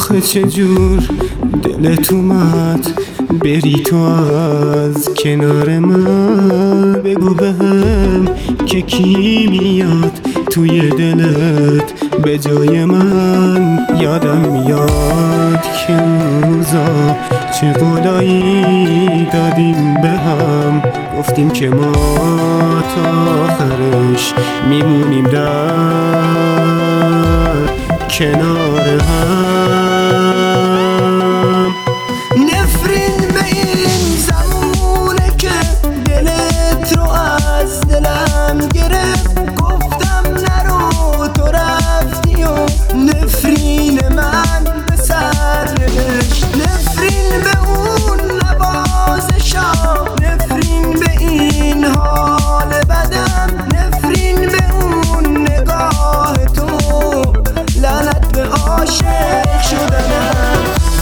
آخه چجور دلت اومد بری تو از کنار من؟ بگو بهم که کی میاد توی دلت به جای من. یادم میاد که روزا چه قولایی دادیم به هم، گفتیم که ما تا آخرش میمونیم در کنار هم. نفرین به این زمونه که دلت رو از دلم گرفت، گفتم نرو تو رفتی و نفرین من به سر نوشت. نفرین به اون نوازشا، نفرین به این حال بدم، نفرین به اون نگاه تو، لعنت به عاشق شدنم.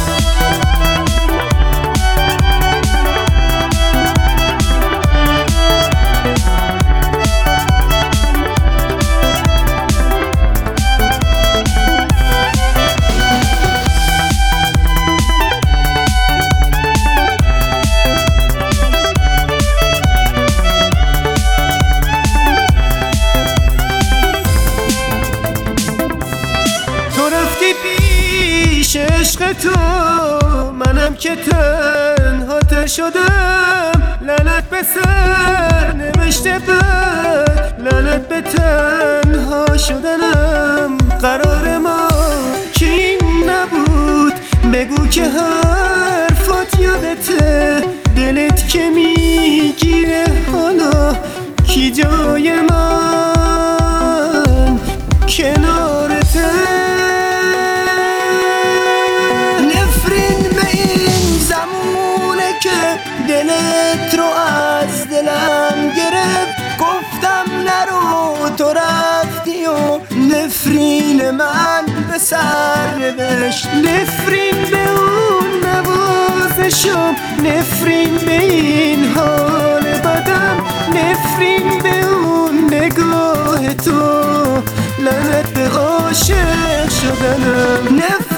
پیش عشق تو منم که تنها شدم، لعنت به سر نوشته بد، لعنت به تنها شدنم. قرار ما که این نبود، بگو که حرفات یادته، دلت که میگیره حالا کی جای من کنارته. دلت رو از دلم گرفت، گفتم نرو تو رفتی و نفرین من به سر نوشت. نفرین به اون نوازشم، نفرین به این حال بدم، نفرین به اون نگاه تو، لعنت به عاشق شدنم.